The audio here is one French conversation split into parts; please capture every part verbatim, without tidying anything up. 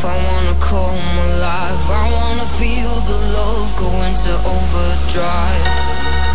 life, I wanna come alive. I wanna feel the love go into overdrive.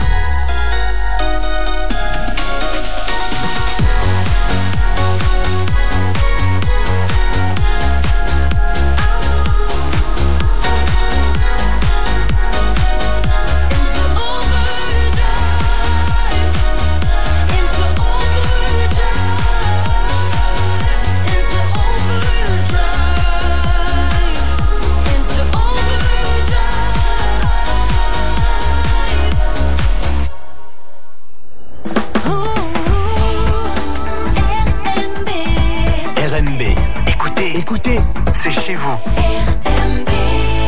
Écoutez, c'est chez vous. R M B.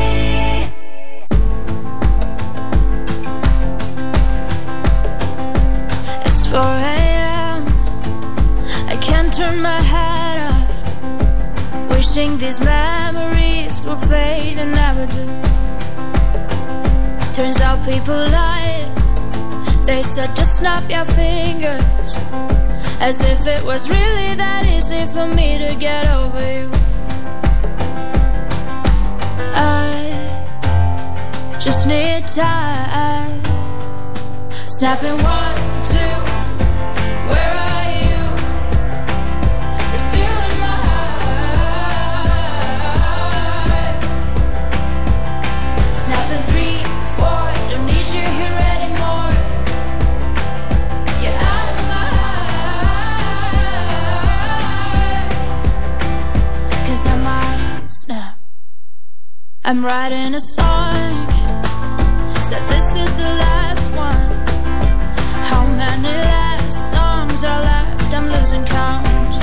It's four a.m. I can't turn my head off. Wishing these memories will fade and never do. Turns out people lie. They said just snap your fingers, as if it was really that easy for me to get over you. I just need time. Snapping one, two, where are you? You're still in my heart. Snapping three, four, don't need you here anymore. Get out of my heart. Cause I might snap. I'm writing a song, said this is the last one. How many last songs are left? I'm losing count.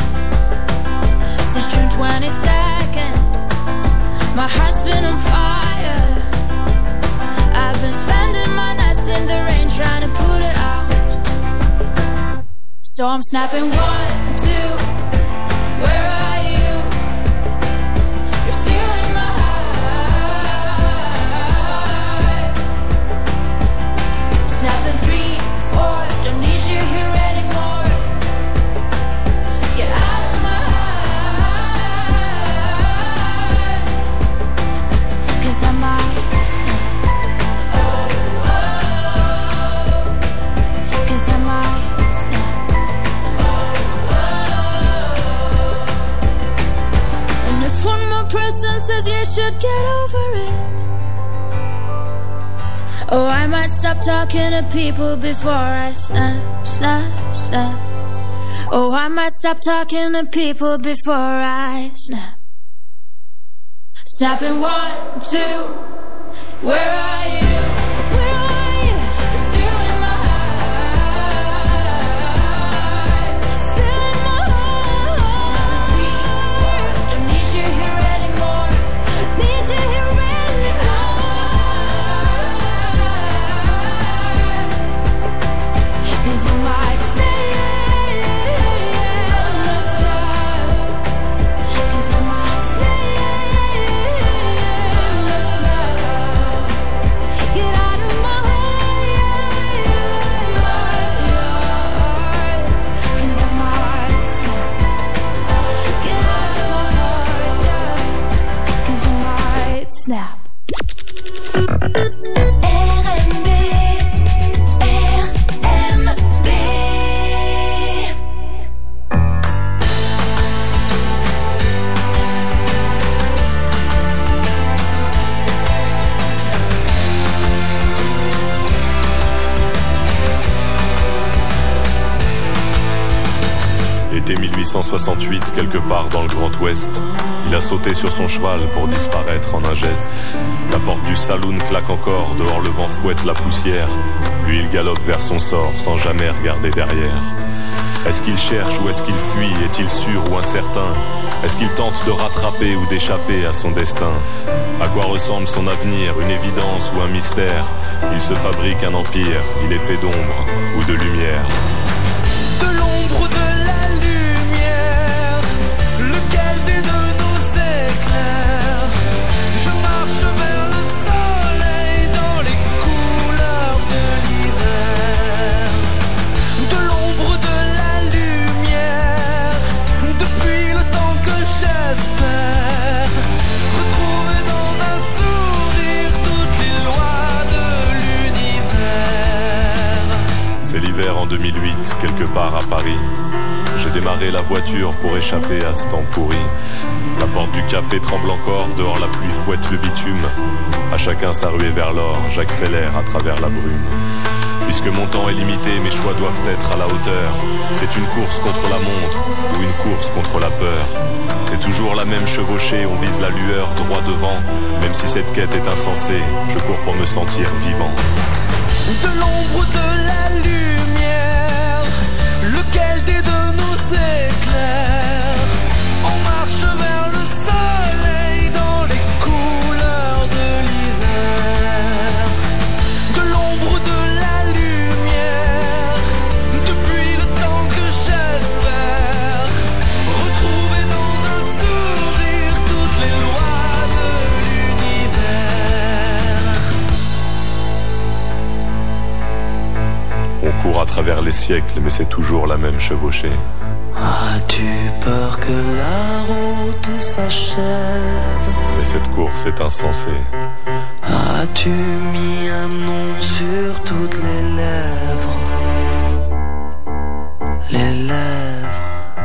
Since June twenty-second, my heart's been on fire. I've been spending my nights in the rain trying to put it out. So I'm snapping one, two, where are you? You're still in my heart. Snapping three, four, don't need you here anymore. Get out of my heart. Cause I might snap. Oh, oh. Cause I might snap. Oh, oh. And if one more person says you should get over it, oh, I might stop talking to people before I snap, snap, snap. Oh, I might stop talking to people before I snap. Snapping one, two, where are you? Where are you? You're still in my heart. Still in my heart. Snapping three, four, don't need you here anymore. Need you here anymore. Cause I might stay. Cause I might stay. Get out of my heart. Cause I might snap. Get out of my heart. Cause I might snap. R M B, R M B. Été mille huit cent soixante-huit, quelque part dans le Grand Ouest, il a sauté sur son cheval pour disparaître en un geste. La porte du saloon claque encore, dehors le vent fouette la poussière. Lui il galope vers son sort sans jamais regarder derrière. Est-ce qu'il cherche ou est-ce qu'il fuit? Est-il sûr ou incertain? Est-ce qu'il tente de rattraper ou d'échapper à son destin? À quoi ressemble son avenir? Une évidence ou un mystère? Il se fabrique un empire, il est fait d'ombre ou de lumière. De l'ombre ou de la lumière, lequel des deux nous éclaire? Je marche vers le soleil dans les couleurs de l'hiver. De l'ombre ou de la lumière, depuis le temps que j'espère. en deux mille huit, quelque part à Paris. J'ai démarré la voiture pour échapper à ce temps pourri. La porte du café tremble encore, dehors la pluie fouette le bitume. À chacun sa ruée vers l'or, j'accélère à travers la brume. Puisque mon temps est limité, mes choix doivent être à la hauteur. C'est une course contre la montre ou une course contre la peur. C'est toujours la même chevauchée, on vise la lueur droit devant. Même si cette quête est insensée, je cours pour me sentir vivant. De l'ombre de la lumière, lequel des deux nous éclaire? On marche vers le soleil dans les couleurs de l'hiver. De l'ombre de la lumière, depuis le temps que j'espère retrouver dans un sourire toutes les lois de l'univers. On court à travers les siècles, mais c'est toujours la même chevauchée. As-tu peur que la route s'achève? Mais cette course est insensée. As-tu mis un nom sur toutes les lèvres? Les lèvres.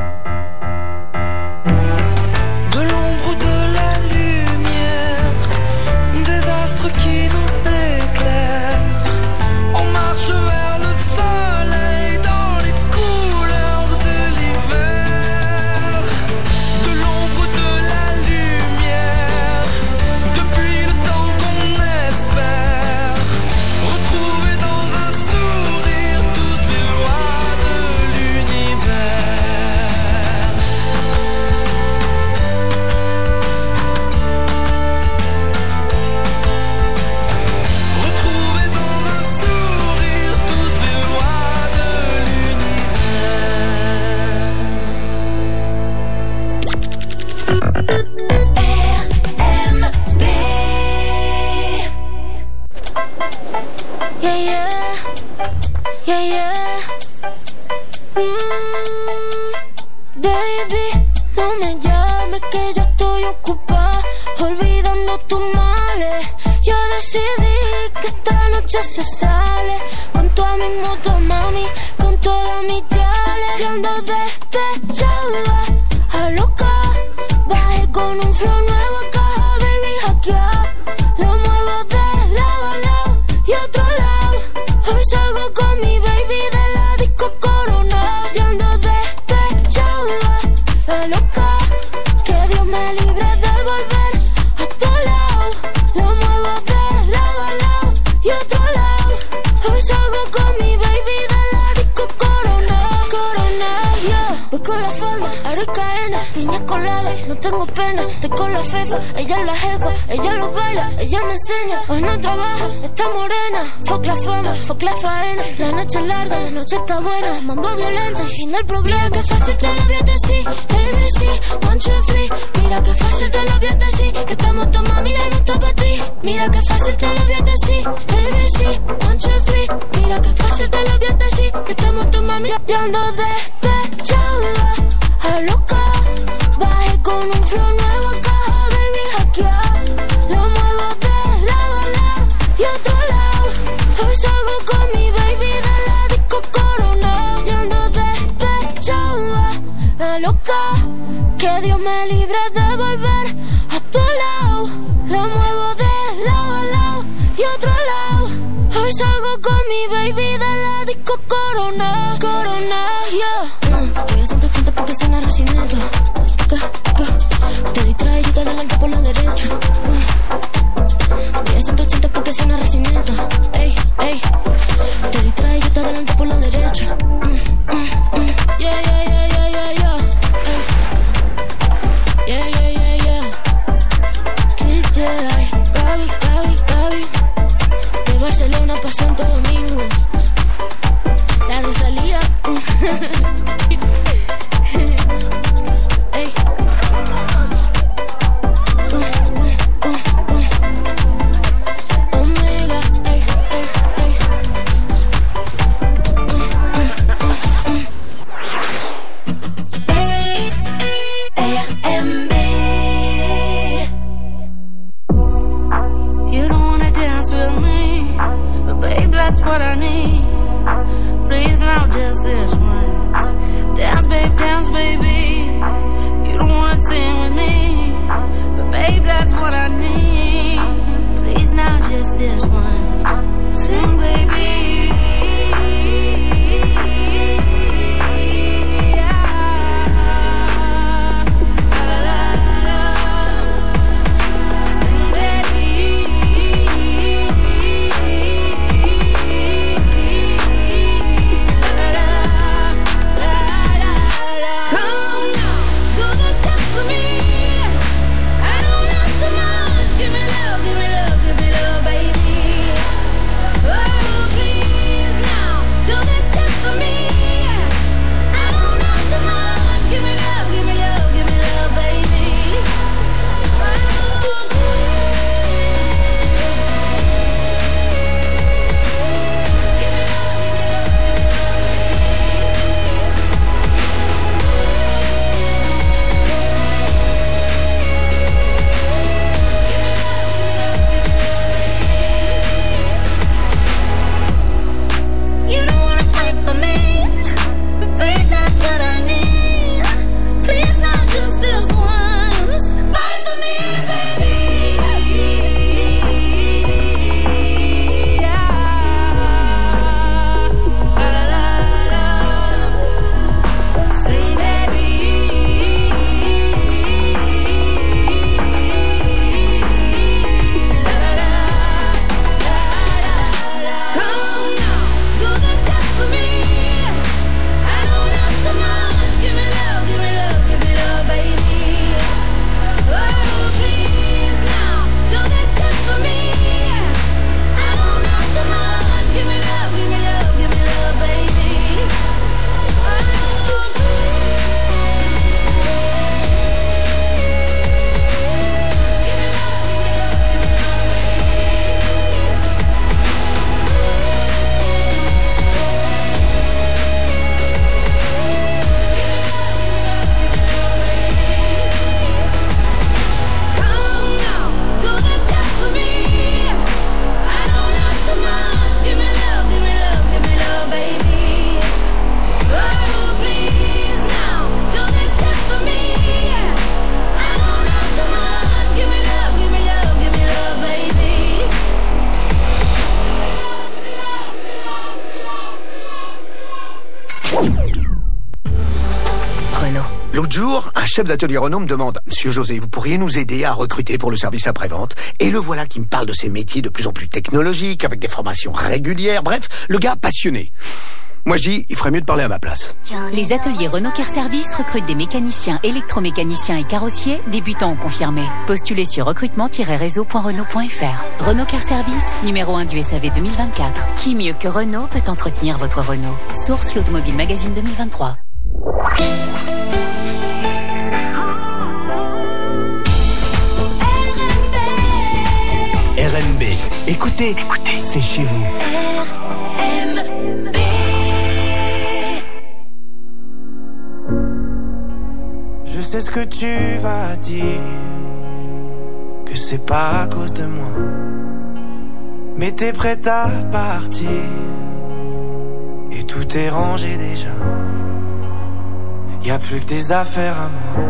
De l'ombre de la lumière, des astres qui nous éclairent. On marche vers le soleil dans les couleurs de l'hiver. De l'ombre de la lumière, depuis le temps qu'on espère retrouver dans un sourire toutes les lois de l'univers. Retrouver dans un sourire toutes les lois de l'univers. R M B. Yeah, yeah. Yeah, yeah. Mm, baby, no me llames que yo estoy ocupada olvidando tus males. Yo decidí que esta noche se sale con todas mis motos, mami, con todas mis yales. Y ando despechada a loca. Bajé con un flow nuevo a caja, baby, hackeado. Lo muevo de lado a lado y otro lado. Hoy salgo con mi baby de la disco Corona. Y ando despechada a loca. Que Dios me libre de volver a tu lado. Lo muevo de lado a lado y otro lado. Hoy salgo con mi baby de la disco Corona. Corona, yeah. Voy con la falda, aro y cadena, piña colada, no tengo pena. Estoy con la fefa, ella es la jefa, ella lo baila, ella me enseña. Hoy no trabaja, está morena. Fuck la fama, fuck la faena. La noche es larga, la noche está buena. Mambo violento y fin del problema. Mira que fácil te lo voy a decir, A B C, one, two, three. Mira que fácil te lo voy a decir, que estamos tu mami y no está para ti. Mira que fácil te lo voy a decir, A B C, one, two, three. Mira que fácil te lo voy a decir, que estamos tu mami y ando despechada a loca. Bajé con un flow nuevo a caja, baby, hackeado. Lo muevo de lado a lado y otro lado. Hoy salgo con mi baby de la disco Corona. Y ando despechada a loca. Que Dios me libre de volver a tu lado. Lo muevo de lado a lado y otro lado. Hoy salgo con mi baby de la disco Corona. Corona, yeah. Mm, voy a ciento ochenta porque suena recineta. Que, que, te distrae y te adelante por la derecha. Mm, voy a ciento ochenta porque suena recineta. Ey, ey, te distrae y te adelante por la derecha. Mm, mm, mm. Yeah, yeah, yeah, yeah, yeah, yeah. Ey. Yeah, yeah, yeah, yeah. Kid Jedi, Gaby, Gaby, Gaby. De Barcelona pa' Santo Domingo. La Rosalía. Ey. Uh, uh, uh, uh. Omega, ey, ey, ey. Uh, uh, uh, uh. R M B. You don't wanna dance with me, but babe, that's what I need. please now just this once. Dance, babe, dance, baby. You don't wanna sing with me, but babe, that's what I need. Please now just this once. Sing, baby. Un chef d'atelier Renault me demande « Monsieur José, vous pourriez nous aider à recruter pour le service après-vente ?» Et le voilà qui me parle de ces métiers de plus en plus technologiques, avec des formations régulières, bref, le gars passionné. Moi je dis, il ferait mieux de parler à ma place. Les ateliers Renault Car Service recrutent des mécaniciens, électromécaniciens et carrossiers, débutants ou confirmés. Postulez sur recrutement tiret réseau point renault point f r. Renault Car Service, numéro un du S A V deux mille vingt-quatre. Qui mieux que Renault peut entretenir votre Renault? Source l'Automobile Magazine deux mille vingt-trois. R M B. Écoutez, écoutez, c'est chez vous. R M B. Je sais ce que tu vas dire, que c'est pas à cause de moi, mais t'es prête à partir, et tout est rangé déjà. Y a plus que des affaires à moi.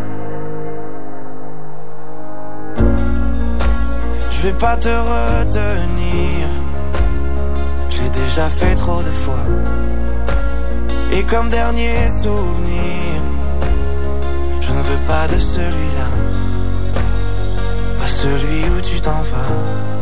Je vais pas te retenir, je l'ai déjà fait trop de fois. Et comme dernier souvenir, je ne veux pas de celui-là, pas celui où tu t'en vas.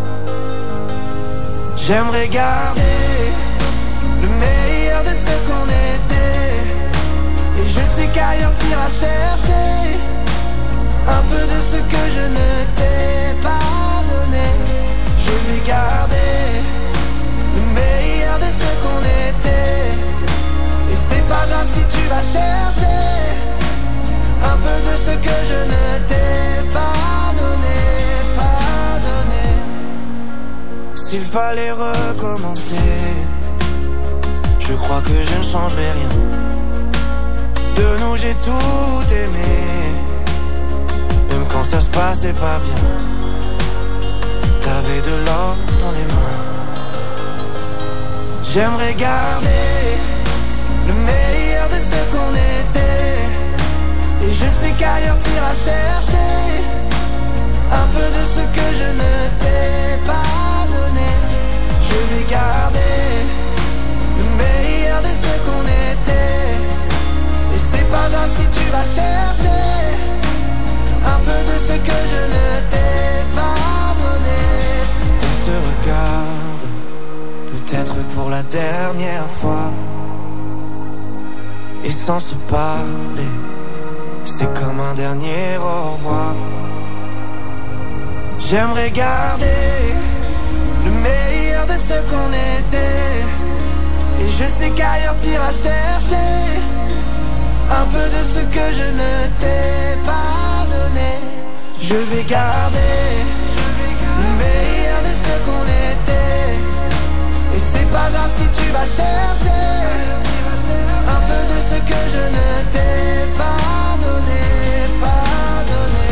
J'aimerais garder le meilleur de ce qu'on était, et je sais qu'ailleurs t'iras chercher un peu de ce que je ne t'ai pas donné. Je vais garder le meilleur de ce qu'on était, et c'est pas grave si tu vas chercher un peu de ce que je ne t'ai pas donné, pas donné. S'il fallait recommencer, je crois que je ne changerai rien. De nous j'ai tout aimé, même quand ça se passait pas bien. T'avais de l'or dans les mains. J'aimerais garder le meilleur de ce qu'on était. Et je sais qu'ailleurs t'iras chercher un peu de ce que je ne t'ai pas donné. Je vais garder le meilleur de ce qu'on était. Et c'est pas grave si tu vas chercher un peu de ce que je ne t'ai pas donné. On se regarde, peut-être pour la dernière fois. Et sans se parler, c'est comme un dernier au revoir. J'aimerais garder le meilleur de ce qu'on était. Et je sais qu'ailleurs t'iras chercher un peu de ce que je ne t'ai pas donné. Je vais garder le meilleur de ce qu'on était. Et c'est pas grave si tu vas chercher un peu de ce que je ne t'ai pas donné, pas donné.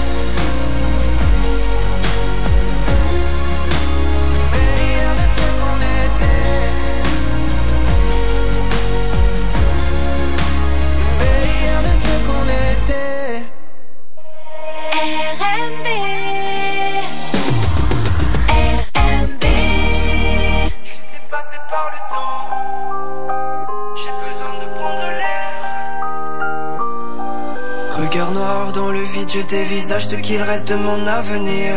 Le meilleur de ce qu'on était. Le meilleur de ce qu'on était. R M B R M B. J'étais passé par le temps. J'ai besoin de prendre l'air. Regard noir dans le vide, je dévisage ce qu'il reste de mon avenir.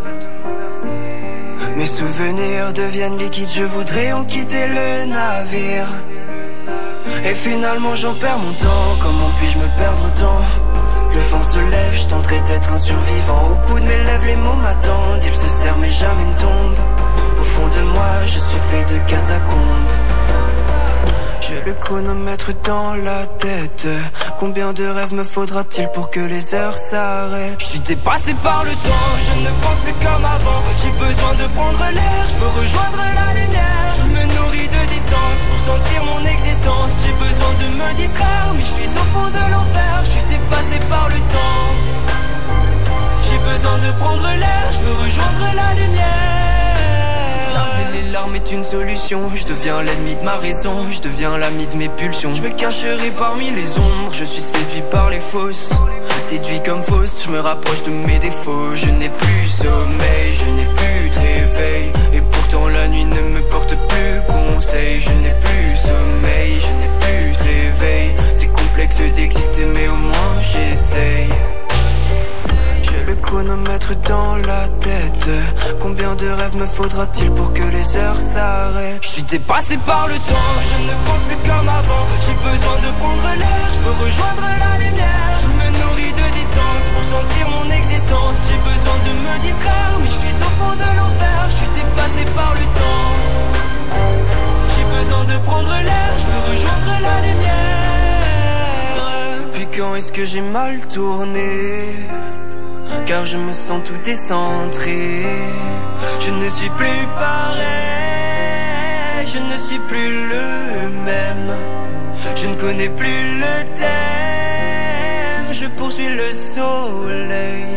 Mes souvenirs deviennent liquides, je voudrais en quitter le navire. Et finalement j'en perds mon temps, comment puis-je me perdre autant? Le vent se lève, je tenterai d'être un survivant. Au bout de mes lèvres, les mots m'attendent. Ils se serrent mais jamais ne tombent. Au fond de moi, je suis fait de catacombes. J'ai le chronomètre dans la tête. Combien de rêves me faudra-t-il pour que les heures s'arrêtent? Je suis dépassé par le temps, je ne pense plus comme avant. J'ai besoin de prendre l'air, je veux rejoindre la lumière. Je me nourris de distance pour sentir mon existence. J'ai besoin de me distraire, mais je suis au fond de l'enfer. Je suis dépassé par le temps. J'ai besoin de prendre l'air, je veux rejoindre la lumière. Tarder les larmes est une solution. Je deviens l'ennemi de ma raison, je deviens l'ami de mes pulsions. Je me cacherai parmi les ombres, je suis séduit par les fausses. Séduit comme fausse, je me rapproche de mes défauts. Je n'ai plus sommeil, je n'ai plus de réveil. Et pourtant la nuit ne me porte plus conseil. Je n'ai plus sommeil, je n'ai plus de réveil. C'est complexe d'exister mais au moins j'essaye. Le chronomètre dans la tête. Combien de rêves me faudra-t-il pour que les heures s'arrêtent? Je suis dépassé par le temps, je ne pense plus comme avant. J'ai besoin de prendre l'air, je veux rejoindre la lumière. Je me nourris de distance pour sentir mon existence. J'ai besoin de me distraire, mais je suis au fond de l'enfer. Je suis dépassé par le temps. J'ai besoin de prendre l'air, je veux rejoindre la lumière. Depuis quand est-ce que j'ai mal tourné? Car je me sens tout décentré. Je ne suis plus pareil, je ne suis plus le même. Je ne connais plus le thème, je poursuis le soleil.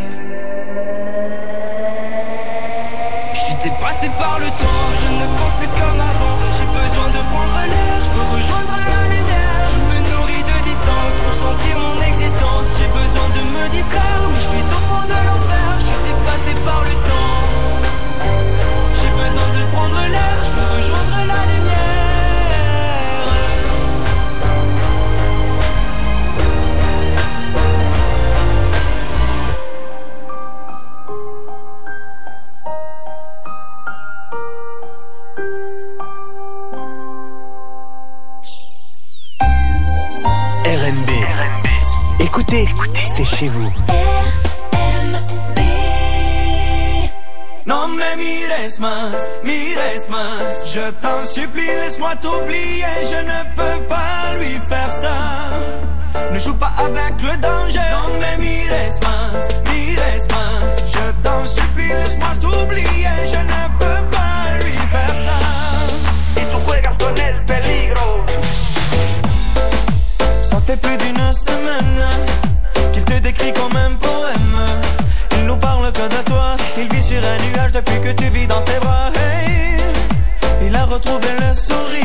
Je suis dépassé par le temps, je ne pense plus comme avant. J'ai besoin de prendre l'air, je veux rejoindre la lumière. Je me nourris de distance pour sentir mon existence. J'ai besoin de me distraire, mais je suis au fond de l'enfer. Je suis dépassé par le temps. J'ai besoin de prendre l'air, je veux rejoindre la lumière. R M B. Écoutez, c'est chez vous. Non mais mires más, mires más. Je t'en supplie, laisse-moi t'oublier. Je ne peux pas lui faire ça. Ne joue pas avec le danger. Non mais mires más, mires más. Je t'en supplie, laisse-moi t'oublier. Je ne peux pas lui faire ça. Y tú juegas con el peligro. Ça fait plus d'une semaine qu'il te décrit comme un poème. Il nous parle que de toi. Il vit sur un nuage depuis que tu vis dans ses bras. Hey, il a retrouvé le sourire.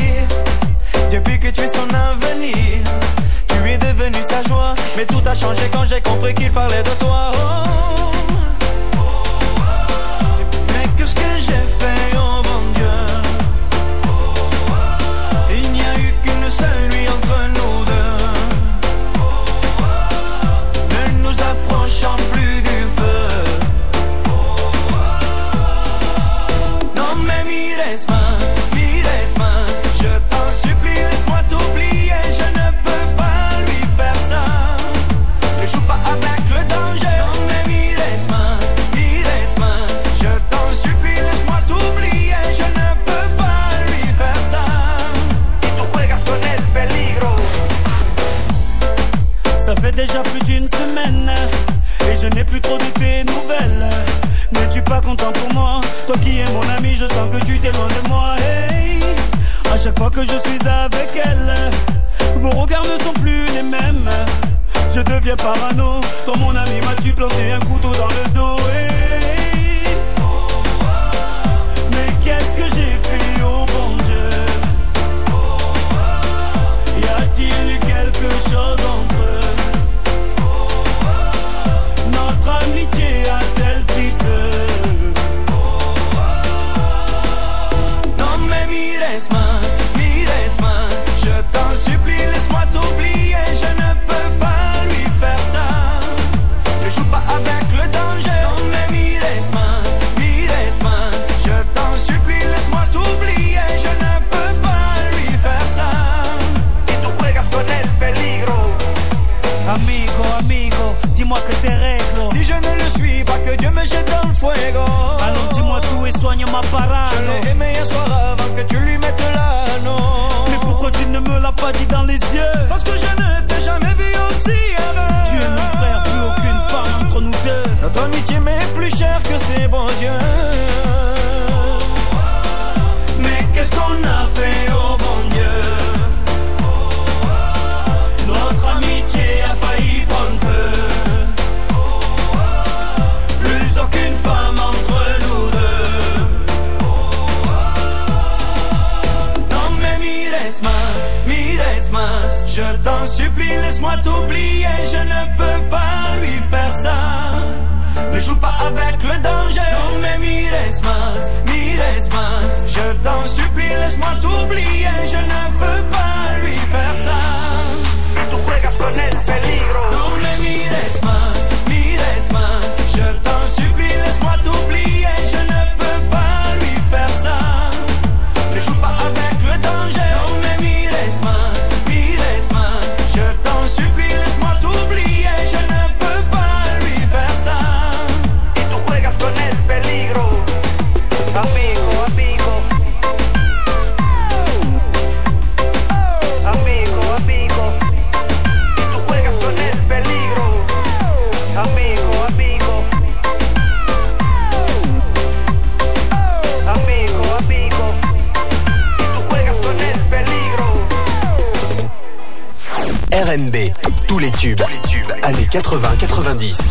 Toi qui es mon ami, je sens que tu t'éloignes de moi. Hey, à chaque fois que je suis avec elle, vos regards ne sont plus les mêmes. Je deviens parano. Toi mon ami, m'as-tu planté un couteau dans le dos? Hey, mais qu'est-ce que j'ai fait au bon Dieu? Y a-t-il eu quelque chose entre eux? Notre amitié a-t-elle pris feu? Non mais mires más, mires más. Je t'en supplie, laisse-moi t'oublier. Je ne peux pas lui faire ça. Ne joue pas avec le danger. Non mais mires más, mires más. Je t'en supplie, laisse-moi t'oublier. Je ne peux pas lui faire ça. Y tú juegas con el peligro. Amigo, amigo, dis-moi que t'es réglo. Si je ne le suis pas, que Dieu me jette dans le fuego. Allons, dis-moi tout et soigne ma parano. Je l'ai aimé un soir avant que tu lui mettes l'anneau. Mais pourquoi tu ne me l'as pas dit dans les yeux? Parce que je ne t'ai jamais vu aussi avant. Tu es mon frère, plus aucune femme entre nous deux. Notre amitié m'est plus chère que ses bons yeux. Mais qu'est-ce qu'on a fait au bon Dieu? Notre amitié a failli prendre feu. Plus aucune femme entre nous deux. Non mais mires más, mires más. Je t'en supplie, laisse-moi t'oublier. Je ne peux pas lui faire ça. Ne joue pas avec le danger. Non mais mires más, mires más. Je t'en supplie, laisse-moi t'oublier. Je ne peux pas lui faire ça. Y tú juegas con el peligro. Non mais mires más, mires más. Je t'en supplie, laisse-moi t'oublier. Je ne peux pas lui faire ça. Ne joue pas avec le danger. Non mais mires más, mires más. Je t'en supplie, laisse-moi t'oublier. Je ne peux pas lui faire ça. Y tú juegas con el peligro. Amigo, amigo. Amigo, amigo. Y tú juegas con el peligro. Amigo, amigo. Amigo, amigo. Y tú juegas con el peligro. R N B, tous les tubes, tous les tubes, années quatre-vingts quatre-vingt-dix.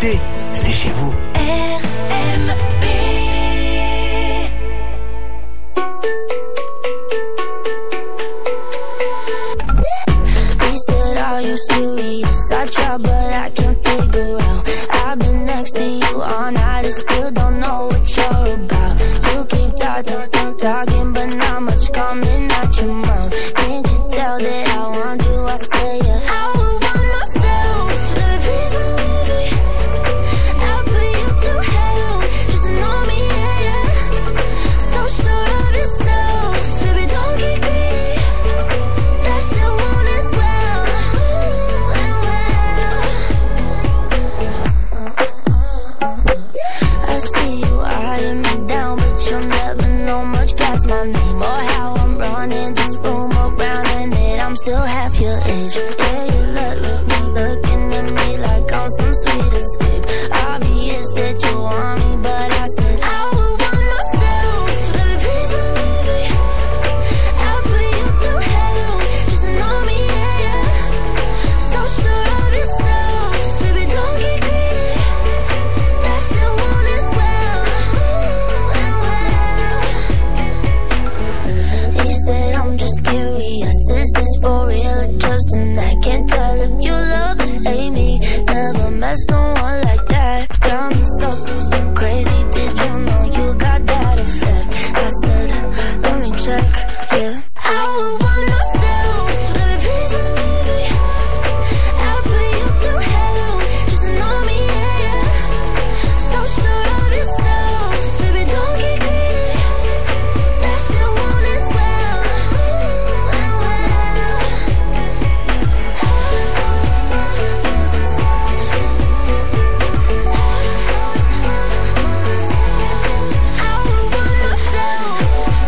écoutez, c'est chez vous. R M B. He said, are you serious? I try, but I can't figure out. I've been next to you all night and still don't know what you're about. You keep talking, talking, but not much coming out your mouth. Can't you tell that I want you? I say yeah. I would want myself. Let me please believe me. I'll put you through hell. Just know me, yeah, yeah. So sure of yourself. Baby, don't get greedy. That shit want it well. Ooh, and well. I see you eyeing me down, but you'll never know much past my name or how I'm running this room around, and that I'm still half your age. Yeah, you look, look, look, looking at me like I'm some sweet escape. Obvious that you want me, but I said I would want myself. Let me please believe me. I'll put you through hell. Just know me, yeah, yeah. So sure of yourself. Baby, don't get greedy. That shit want it well. Ooh, and well. He said, I'm just curious. Is this for real or just an act? Can't tell if you love or hate me. Never met someone like that. Got me so, so crazy. Did you know you got that effect? I said, let me check, yeah. I would want myself. Let me please believe me. I'll put you through hell. Just know me, yeah, yeah. So sure of yourself. Baby, don't get greedy. That shit want it well. Ooh, and well. I would want myself.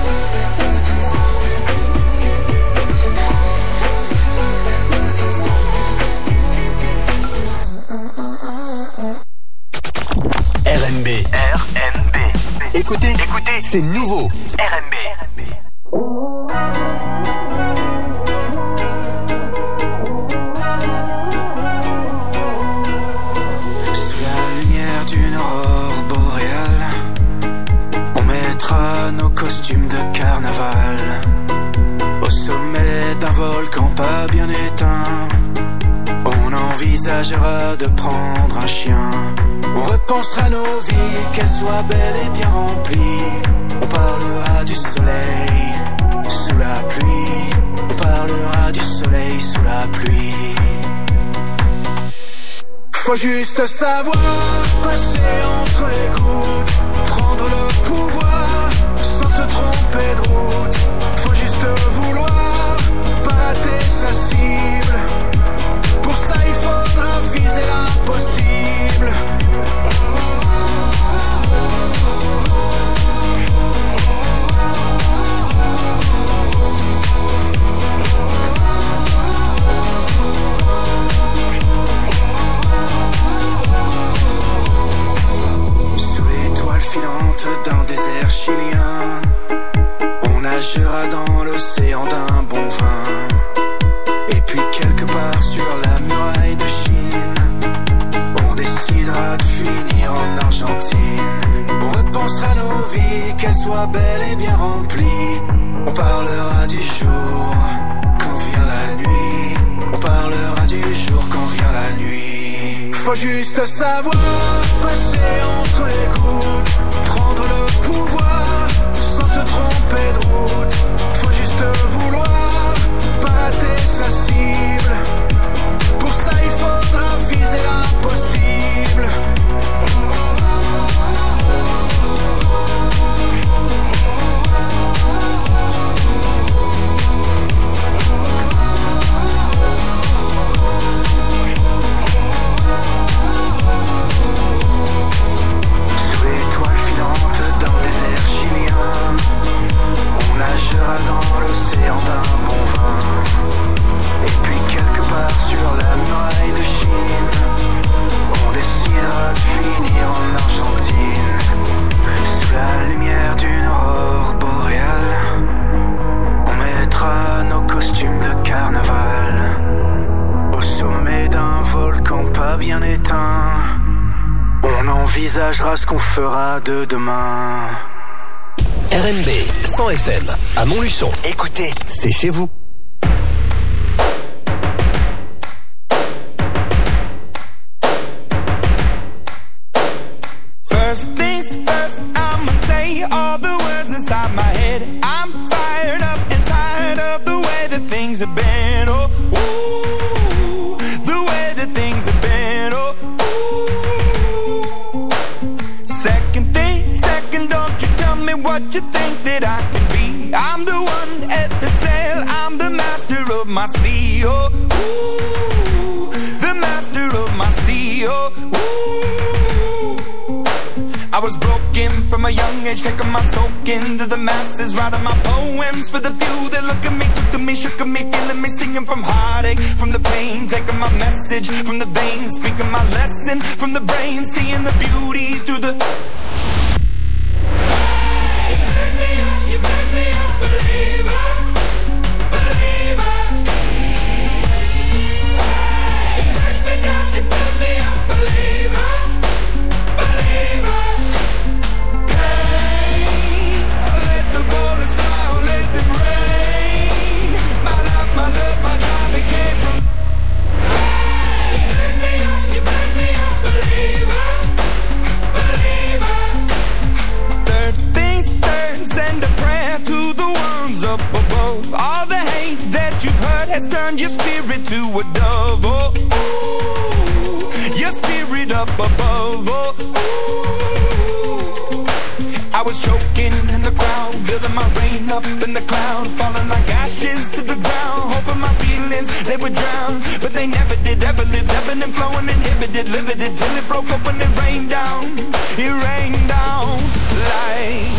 R N B. R N B. Écoutez, écoutez, c'est nouveau. R N B. Sous la lumière d'une aurore boréale, on mettra nos costumes de carnaval. Au sommet d'un volcan pas bien éteint, on envisagera de prendre un chien. On repensera nos vies, qu'elles soient belles et bien remplies. On parlera du soleil sous la pluie. On parlera du soleil sous la pluie. Faut juste savoir passer entre les gouttes, prendre le pouvoir sans se tromper de route. Faut juste vouloir pas rater sa cible. Pour ça il faudra viser l'impossible. Sous l'étoile filante d'un désert chilien, on nagera dans l'océan d'un bon vin. Et puis quelque part sur la muraille de Chine, on décidera de finir en Argentine. On repensera nos vies, qu'elles soient belles et bien remplies. On parlera du jour quand vient la nuit. On parlera du jour quand vient la nuit. Faut juste savoir passer entre les gouttes, prendre le pouvoir sans se tromper de route. Faut juste vouloir pas rater sa cible. Pour ça il faudra viser l'impossible. Sous l'étoile filante d'un désert chilien, on nagera dans l'océan d'un bon vin. Et puis quelque part sur la muraille de Chine, on décidera de finir en Argentine. Sous la lumière d'une aurore boréale, on mettra nos costumes de carnaval. Au sommet d'un volcan pas bien éteint, envisagera ce qu'on fera de demain. R N B cent F M à Montluçon. Écoutez, c'est chez vous. First things first, I'ma say all the words inside my head. I'm fired up and tired of the way that things have been. Oh, ooh, the way that things have been. Oh, ooh. Second thing, second, don't you tell me what you think that I can be. I'm the one at the sail, I'm the master of my sea. Oh, ooh, the master of my sea. Oh, ooh. I was broken from a young age, taking my soak into the masses, writing my poems for the few that look at me, took to me, shook at me, feeling me, singing from heartache, from the pain, taking my message from the veins, speaking my lesson from the brain, seeing the beauty through the... Hey, you make me up, you make me a believer, believer. Hey, you make me down, you make me a believer, believer. Up above, all the hate that you've heard has turned your spirit to a dove. Oh, ooh, your spirit up above. Oh, ooh. I was choking in the crowd, building my rain up in the cloud, falling like ashes to the ground, hoping my feelings they would drown, but they never did. Ever lived, ebbing and flowing, inhibited, limited, till it broke up when it rained down. It rained down like.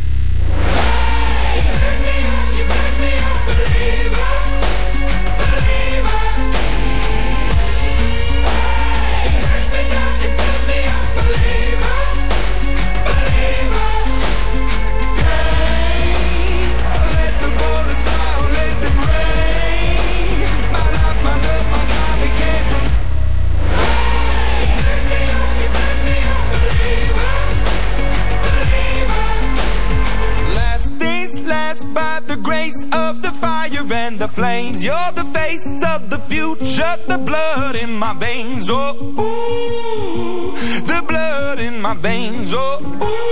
By the grace of the fire and the flames, you're the face of the future, the blood in my veins. Oh, ooh, the blood in my veins. Oh,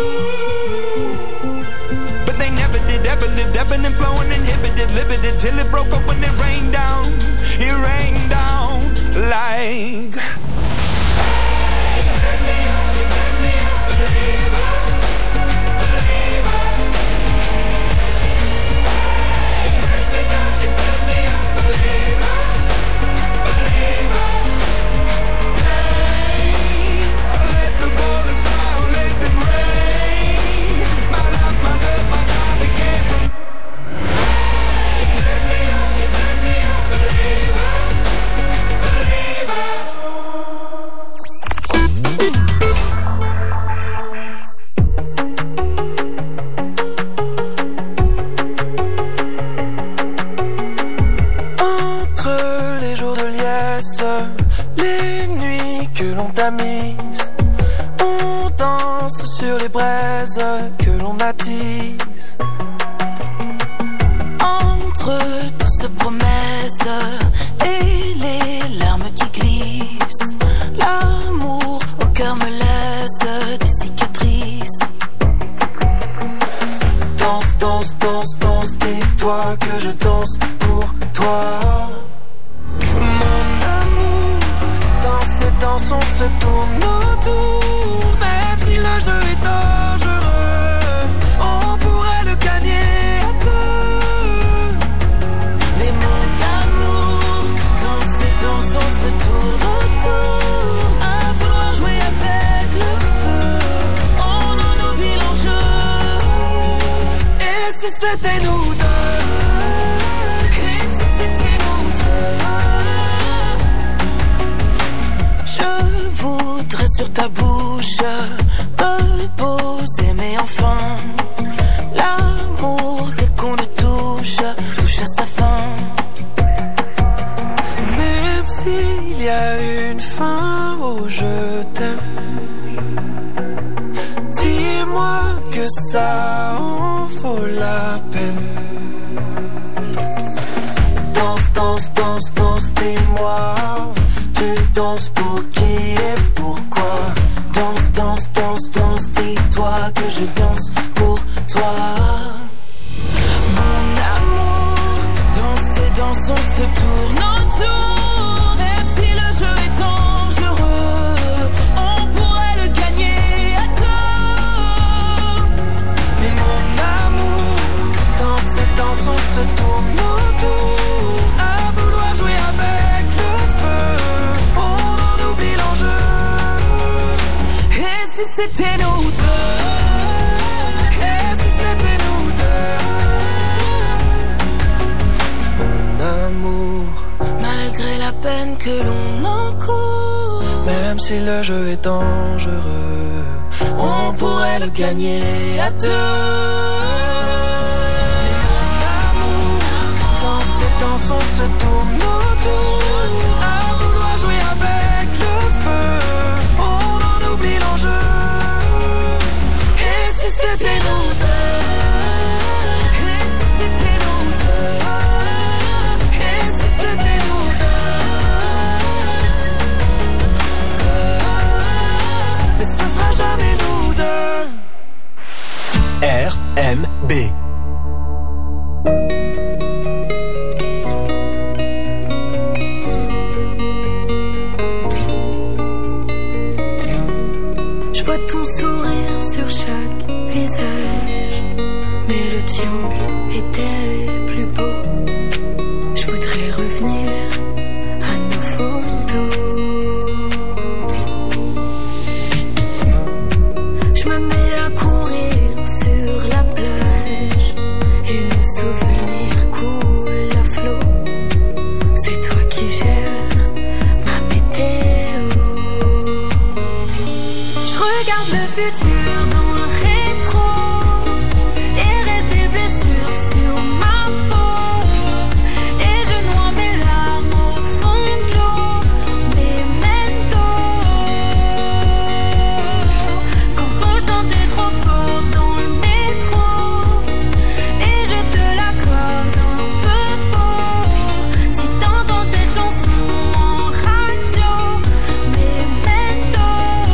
ooh. But they never did, ever lived, ebbing and flowing, inhibited, limited, till it broke up when it rained down. It rained down like. Hey, you make me up, you make me a believer, believer. On danse sur les braises que l'on attise. Entre douces promesses et les larmes qui glissent, l'amour au cœur me laisse des cicatrices. Danse, danse, danse, danse, dis-toi que je danse pour toi. On se tourne autour, même si le jeu est dangereux, on pourrait le gagner à deux. Les mots d'amour, danse et danse, on se tourne autour, à vouloir jouer avec le feu, on en oublie l'enjeu. Et si c'était nous deux? Sur ta bouche, me poser, mais enfin, l'amour dès qu'on le danses, danses, danses, dis-moi. Tu danses pour qui et pourquoi? Danse, danse, danse, danse, dis-toi que je danse pour toi. Mon amour, danse et danse, on se tourne autour. Même si le jeu est dangereux, on pourrait le gagner à deux. Mais mon amour, danse et danse, on se tourne autour. À vouloir jouer avec le feu, on en oublie l'enjeu. Et si c'était nous deux? Et si c'était nous deux? Mon amour, malgré la peine que l'on encourt, même si le jeu est dangereux, on pourrait le gagner à deux. Danse et danse, on se tourne autour. À vouloir jouer avec le feu, on en oublie l'enjeu. Et si c'était nous deux? Et si c'était nous deux? Et si c'était nous deux? Deux. Mais ce sera jamais nous deux. R M B. Je vois ton sourire sur chaque visage, mais le tien était plus beau. Je voudrais revenir à nos photos. Je me mets à courir sur la plage et nos souvenirs coulent à flot. C'est toi qui gères ma météo. Je regarde le futur dans le rétro et reste des blessures sur ma peau. Et je noie mes larmes au fond de l'eau. Memento. Quand on chantait trop fort dans le métro, et je te l'accorde un peu faux. Si t'entends cette chanson en radio, Memento.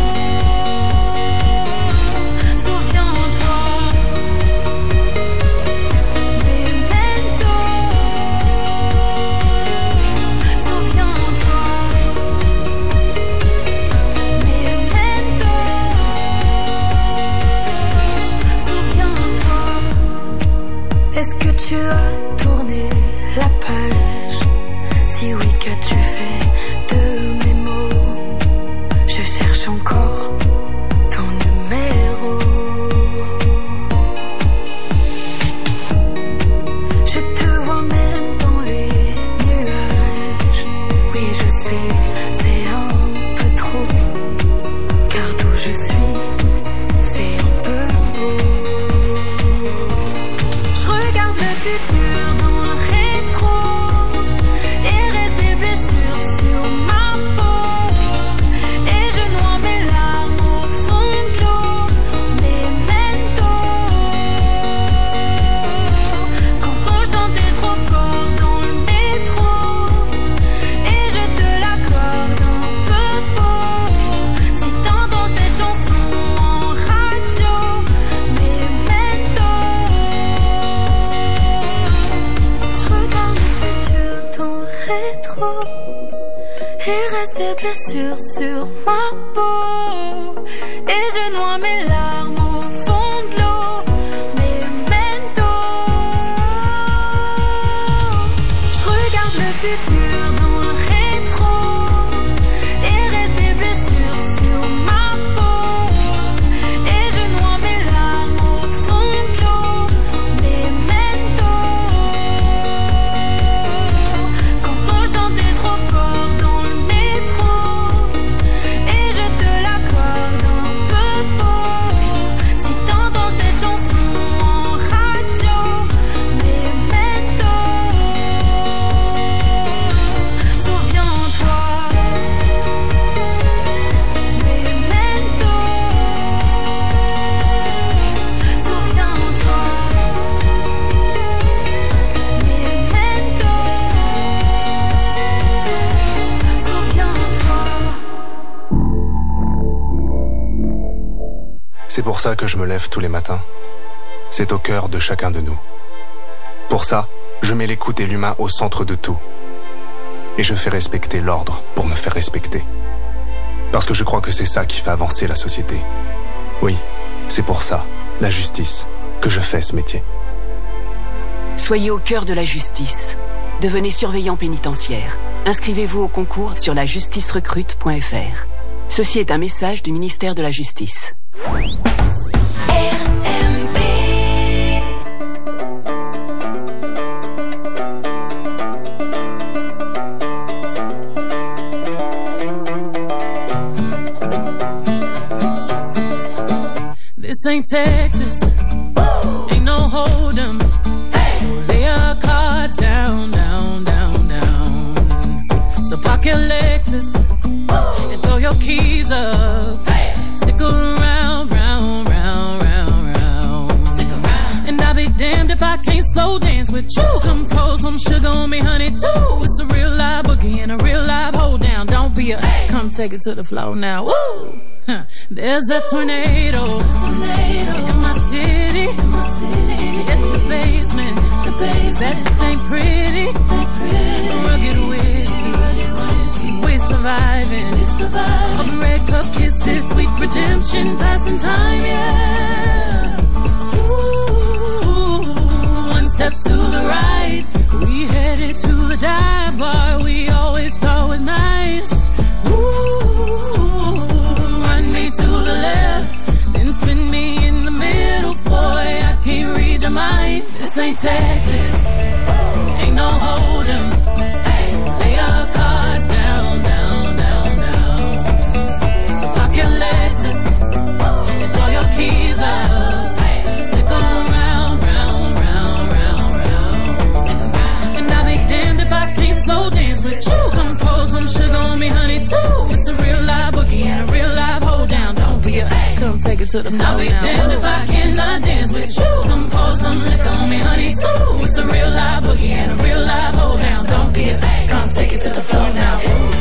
Souviens-toi, Memento. Souviens-toi, Memento. Souviens-toi. Est-ce que tu as tourné la page? Si oui, qu'as-tu fait de mes mots? Je cherche encore ton numéro. Je te vois même dans les nuages. Oui, je sais, c'est un peu trop. Car d'où je suis, c'est un peu beau. Je regarde le futur dans le rétro et reste des blessures sur ma peau. Et je noie mes larmes au fond de l'eau. Memento. Quand on chantait trop fort dans le métro, et je te l'accorde un peu faux. Si t'entends cette chanson en radio, Memento. Je regarde le futur dans le rétro et reste des blessures sur ma peau. Et je noie mes larmes au fond de l'eau. Memento. Je regarde le futur dans le rétro et reste des blessures sur ma peau. Et je noie mes larmes au fond de l'eau. Memento. Quand on chantait trop fort dans le métro, et je te l'accorde un peu faux. Si t'entends cette chanson en radio, Memento. C'est pour ça que je me lève tous les matins. C'est au cœur de chacun de nous. Pour ça, je mets l'écoute et l'humain au centre de tout. Et je fais respecter l'ordre pour me faire respecter. Parce que je crois que c'est ça qui fait avancer la société. Oui, c'est pour ça, la justice, que je fais ce métier. Soyez au cœur de la justice. Devenez surveillant pénitentiaire. Inscrivez-vous au concours sur la justice recrute point f r. Ceci est un message du ministère de la Justice. This ain't Texas, ain't no hold'em. Hey. So lay your cards down, down, down, down. So park your Lexus and throw your keys up. Hey. Stick around, round, round, round, round. Stick around. And I'll be damned if I can't slow dance with you. Come pour some sugar on me, honey, too. It's a real live boogie and a real live hold down. Don't be a hey. Come take it to the floor now. Woo! Huh. There's a tornado, a tornado in my city. In my city. Hit the basement, the basement. That ain't pretty, ain't pretty. Rugged whiskey, rugged whiskey. We surviving, we surviving. Of red cup kisses, sweet redemption, passing time, yeah. Ooh, one step to the right, we headed to the dive bar we always thought was nice. Ooh. To the left, then spin me in the middle, boy, I can't read your mind. This ain't Texas, ain't no hold'em. Hey, lay your cards down, down, down, down. So park your Lexus and throw your keys up. Hey, stick around, round, round, round, round. Stick around. And I'll be damned if I can't slow dance with you. Come pour some sugar on me, honey, too. It's a real live boogie and a real live hold down. Don't be a hey. Come take it to the floor. I'll be damned if I cannot dance with you. Come pour some liquor on me, honey, too. It's a real live boogie and a real live hold down. Don't be a hey. Come take it to the floor now.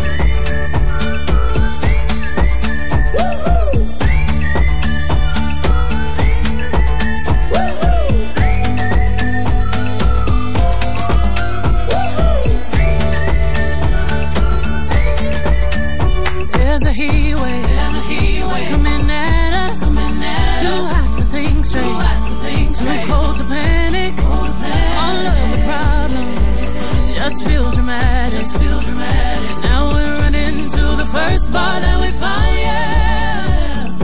There's a heat wave, there's a heat wave coming at us, coming at us. Too hot to think straight, too hot to think straight. Too cold to panic, cold to panic. All of the problems just feel dramatic, just feel dramatic. Now we're running to the first bar that we find, yeah.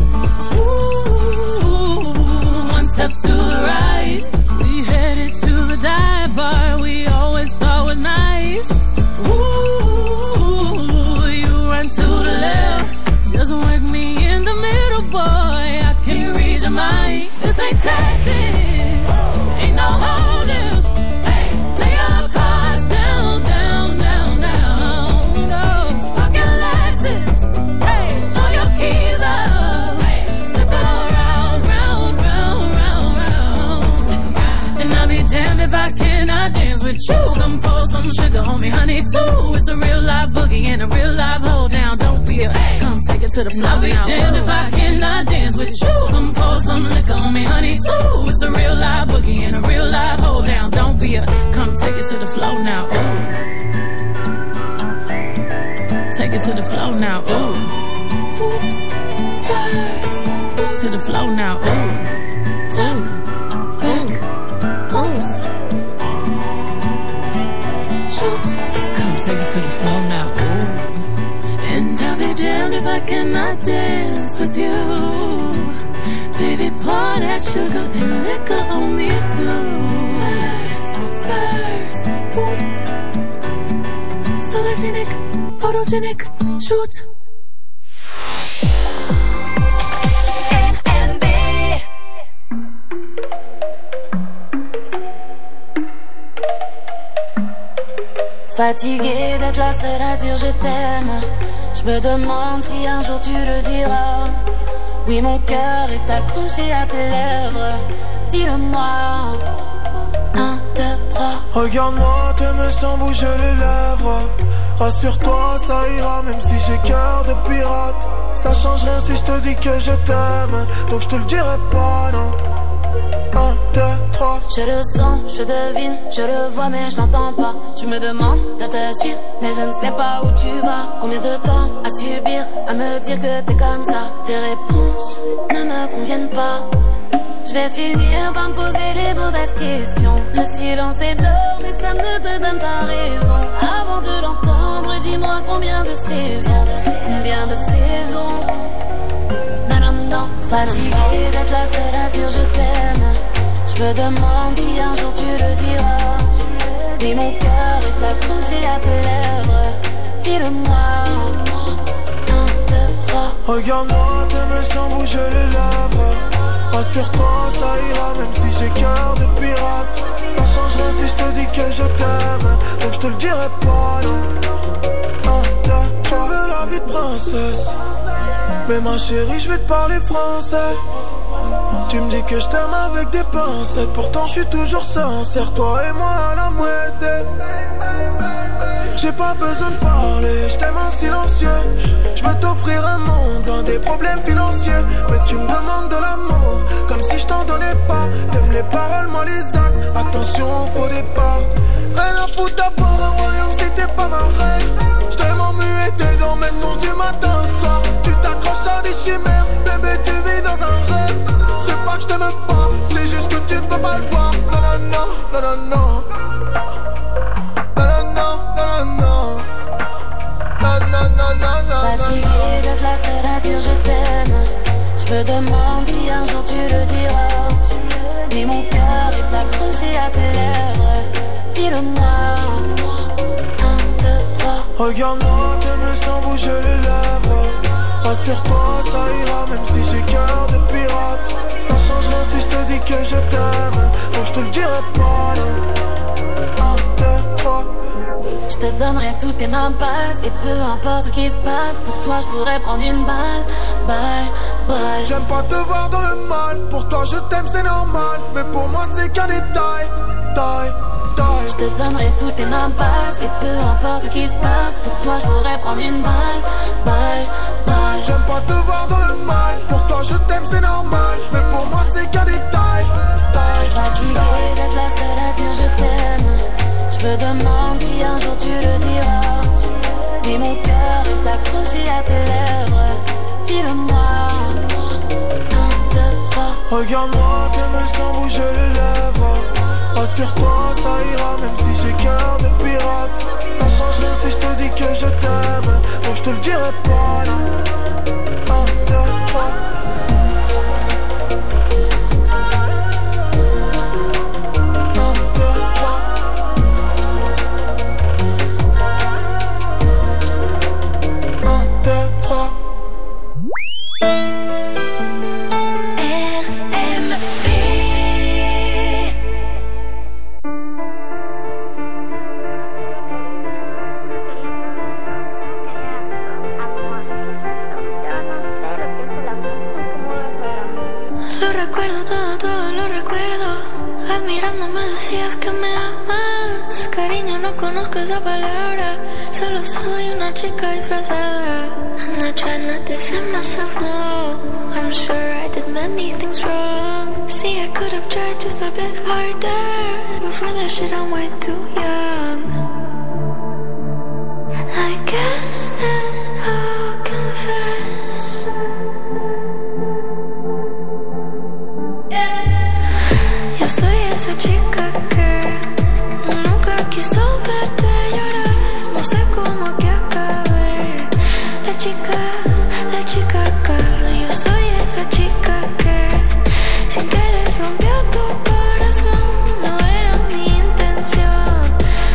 Ooh, one step to the right, we headed to the dive bar we always thought was nice. Ooh, you run to the left, just work me in the middle, boy, I can't read your mind. This ain't Texas, ain't no hold'em. Hey, lay your cards down, down, down, down. No, park your Lexus, hey, throw your keys up. Hey, stick around, round, round, round, round. Stick around. And I'll be damned if I cannot dance with you. Come pour some sugar on me, honey, too. It's a real live boogie and a real live hold down. Don't be a hey. Come take it to the floor. I'll be damned if I cannot dance with you. Come pour some liquor on me, honey, too. It's a real live boogie and a real live hold down. Don't be a come take it to the floor now. Ooh. Take it to the floor now. Ooh. Oops, spurs. To the floor now. Ooh. Tap, back, oops. Shoot. Come take it to the floor now. Ooh. And I'll be damned if I cannot dance with you. Baby, pour that sugar and liquor on me too. Spurs, spurs, boots. Sologenic, photogenic, shoot. Fatiguée d'être la seule à dire je t'aime. Je me demande si un jour tu le diras. Oui, mon cœur est accroché à tes lèvres. Dis-le-moi. Un, deux, trois. Regarde-moi, t'aimes sans bouger les lèvres. Rassure-toi, ça ira même si j'ai cœur de pirate. Ça change rien si je te dis que je t'aime. Donc je te le dirai pas, non. Un, deux, trois. Je le sens, je devine, je le vois mais je l'entends pas. Tu me demandes de te suivre, mais je ne sais pas où tu vas. Combien de temps à subir, à me dire que t'es comme ça. Tes réponses ne me conviennent pas. Je vais finir par me poser les mauvaises questions. Le silence est d'or mais ça ne te donne pas raison. Avant de l'entendre, dis-moi combien de saisons. Combien de saisons. Non, non, non. Fatiguée d'être la seule à dire je t'aime. Je me demande si un jour tu le diras. Mais mon cœur est accroché à tes lèvres. Dis-le-moi. Un, deux, trois. Regarde-moi, tes mains sans bouger les lèvres. Rassure-toi, ça ira même si j'ai cœur de pirate. Ça change rien si je te dis que je t'aime. Donc je te le dirai pas, non. Un, deux, tu veux la vie de princesse. Mais ma chérie, je vais te parler français. Tu me dis que je t'aime avec des pincettes. Pourtant je suis toujours sincère, toi et moi à la moitié. J'ai pas besoin de parler, je t'aime en silencieux. Je veux t'offrir un monde loin des problèmes financiers. Mais tu me demandes de l'amour, comme si je t'en donnais pas. T'aimes les paroles, moi les actes, attention au faux départ. Rien à foutre d'avoir un royaume si t'es pas ma reine. Je t'aime en muet, t'es dans mes sons du matin au soir. Tu t'accroches à des chimères, bébé tu vis dans un rêve. C'est pas que je t'aime pas, c'est juste que tu ne peux pas le voir. Non, non, non, non, non, non. Fatiguée d'être la seule à dire je t'aime. Je me demande si un jour tu le diras. Mais mon cœur est accroché à tes lèvres. Dis-le-moi. Un, deux, trois. Regarde-moi, tes mains sans bouger les lèvres. Rassure-toi, ça ira même si j'ai cœur de pirate. Ça change rien si je te dis que je t'aime. Donc je te le dirai pas, non. Un, deux, trois. Je te donnerai toutes tes mains basses. Et peu importe ce qui se passe, pour toi je pourrais prendre une balle. Balle, balle. J'aime pas te voir dans le mal. Pour toi je t'aime c'est normal. Mais pour moi c'est qu'un détail. Taille, taille. Je te donnerai toutes tes mains basses. Et peu importe ce qui se passe, pour toi je pourrais prendre une balle. Balle, balle. J'aime pas te voir dans le mal. Pour toi je t'aime c'est normal. Mais pour moi c'est qu'un détail. Taille, fatiguée d'être la seule à dire je t'aime. Je me demande si un jour tu le diras. Mais mon cœur est accroché à tes lèvres. Dis-le-moi. Un, deux, trois. Regarde-moi, tes mains sans bouger les lèvres. Rassure-toi, ça ira même si j'ai cœur de pirate. Ça change rien si je te dis que je t'aime. Donc je te le dirai pas, non. Un, deux, trois. Que me amas, cariño, no conozco esa palabra. Solo soy una chica disfrazada. I'm not trying to defend myself, no. I'm sure I did many things wrong. See, I could have tried just a bit harder. But for that shit, I'm way too young. I guess that I'll confess. Yo soy esa chica que nunca quiso verte llorar. No sé cómo que acabé. La chica, la chica acá. Yo soy esa chica que sin querer rompió tu corazón. No era mi intención.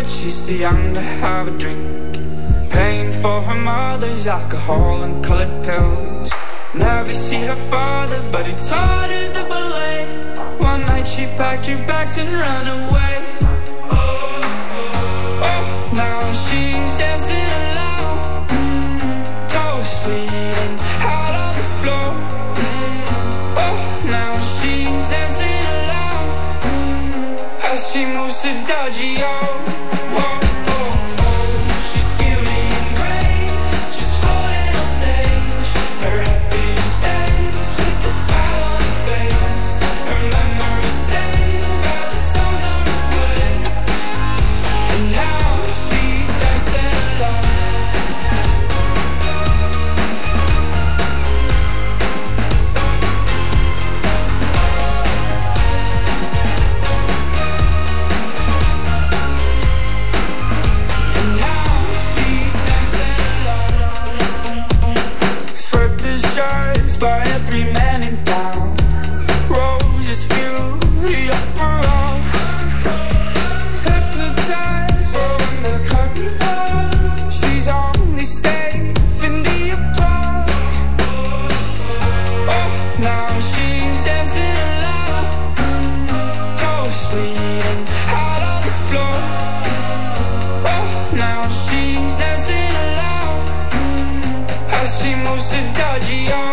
she's too young to have a drink. Paying for her mother's alcohol and colored pills. Never see her father, but he taught her the ballet. One night she packed her bags and ran away. Oh, now she's dancing alone, mm, toes bleeding out on the floor. Mm, oh, now she's dancing alone, mm, as she moves to Adagio. Whoa. By every man in town, roses fill the upper hall. Hypnotized, but when the curtain falls, she's only safe in the applause. Oh, now she's dancing alone, toes bleeding out on the floor. Oh, now she's dancing alone, as she moves to Adagio.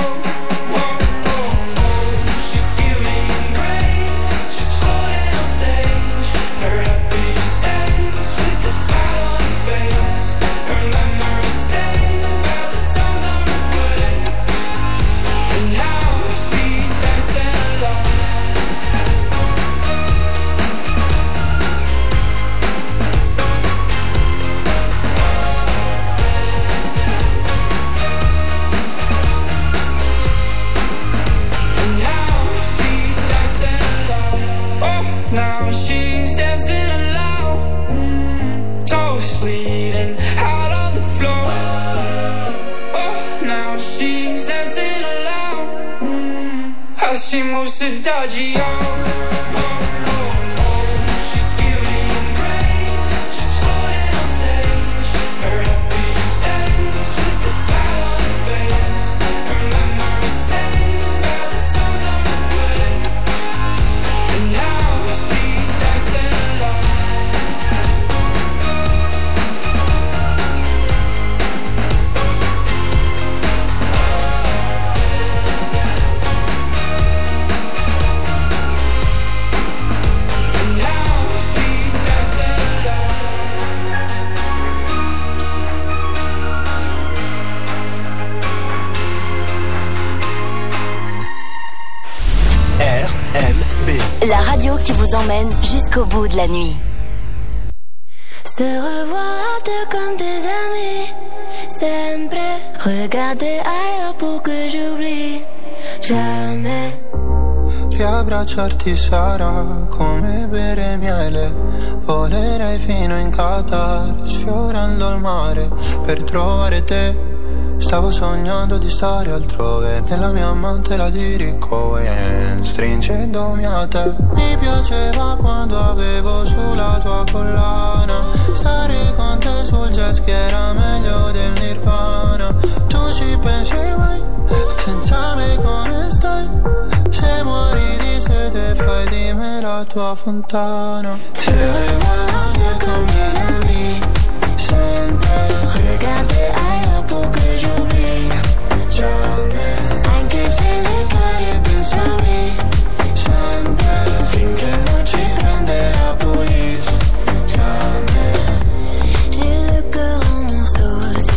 Now she's dancing alone, mm, toes bleeding out on the floor. Oh, now she's dancing alone, mm, as she moves to Adagio. La radio qui vous emmène jusqu'au bout de la nuit. Se revoir à deux comme des amis. Sempre regarder ailleurs pour que j'oublie. Jamais. Riabbracciarti sarà come bere miele. Volerei fino in Qatar, sfiorando il mare per trovare te. Stavo sognando di stare altrove, nella mia mantela di Rick Owens, stringendomi a te. Mi piaceva quando avevo sulla tua collana, stare con te sul jet ski era meglio del Nirvana. Tu ci pensi mai, senza me come stai? Se muori di sete fai di me la tua fontana. Se revoir comme des amis, sempre regarder